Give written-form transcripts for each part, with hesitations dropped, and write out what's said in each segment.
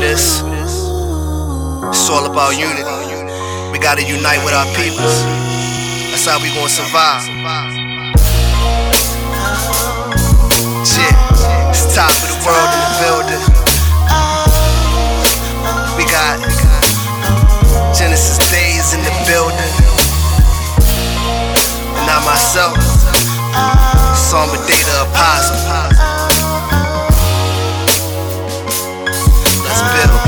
purpose. It's all about unity. We gotta unite with our peoples. That's how we gonna survive. Shit, it's top of the world in the building. We got Genesis Days in the building. And not myself, Samba Data Apostle. Let's build.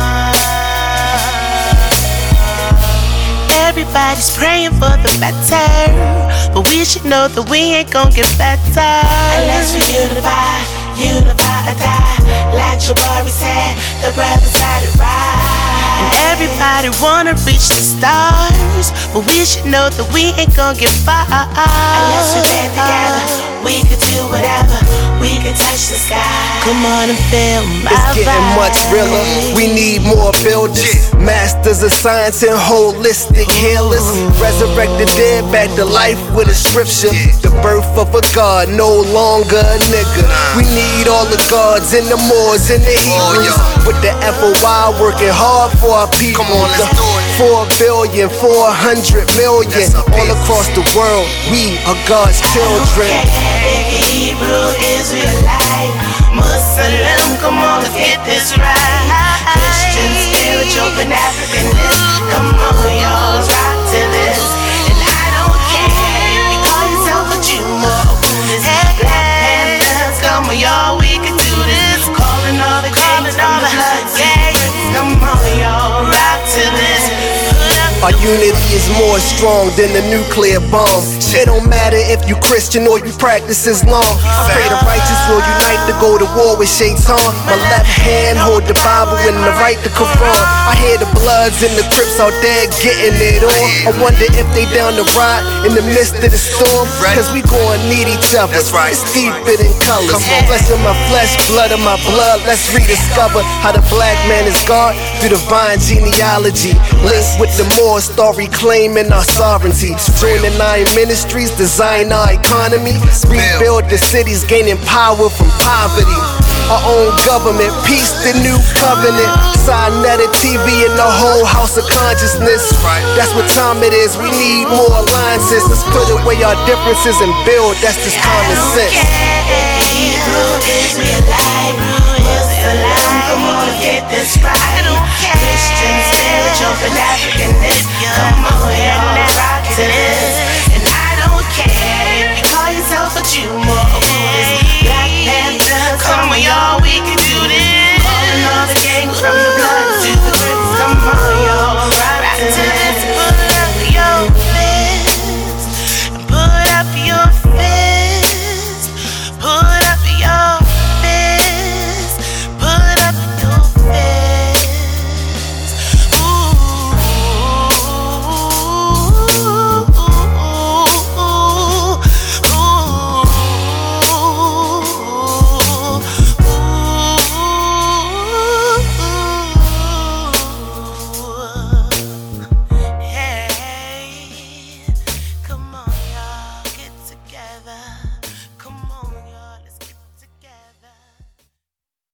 Everybody's praying for the better, but we should know that we ain't gon' get better unless we unify or die. Like Jabari said, the brothers got it right. And everybody wanna reach the stars, but we should know that we ain't gon' get far unless we band together. We could do whatever, we could touch the sky. Come on and feel my It's getting vibe. much realer. We need more builders, masters of science and holistic healers. Resurrect the dead back to life with a scripture. The birth of a God, no longer a nigga. We need all the gods and the Moors and the Hebrews, with the FOI working hard for our people. Come on, let's do it. 4 billion, 400 million all across the world. We are God's children. Hebrew, Israelite, Muslim, come on, let's get this right. Christian, spiritual, and Africanist, come on, y'all, rock to this. And I don't care if you call yourself a Jew or a Buddhist. Black Panthers, come on, y'all, we can do this. Calling all the kings from the Bloods, come on, y'all, rock to this. Our unity is more strong than the nuclear bomb. It don't matter if you Christian or you practice Islam. I pray the righteous will unite to go to war with Shaitan. My left hand hold the Bible and the right the Quran. I hear the Bloods and the Crips out there getting it on. I wonder if they down the ride in the midst of the storm. Cause we gon' need each other. That's right. It's deeper than colors. Flesh of my flesh, blood of my blood. Let's rediscover how the black man is God through divine genealogy. Linked with the Moor story claiming our sovereignty. Join the 9 ministries, design our economy. Rebuild the cities, gaining power from poverty. Our own government, peace, the new covenant. Sinetta TV and the whole house of consciousness. That's what time it is, we need more alliances. Let's put away our differences and build, that's just common sense. Hebrew, Israelite, Muslim, come on, get this right. Christian, spiritual, and Africanist, come on, y'all, rock to this. And I don't care if you call yourself a Jew or a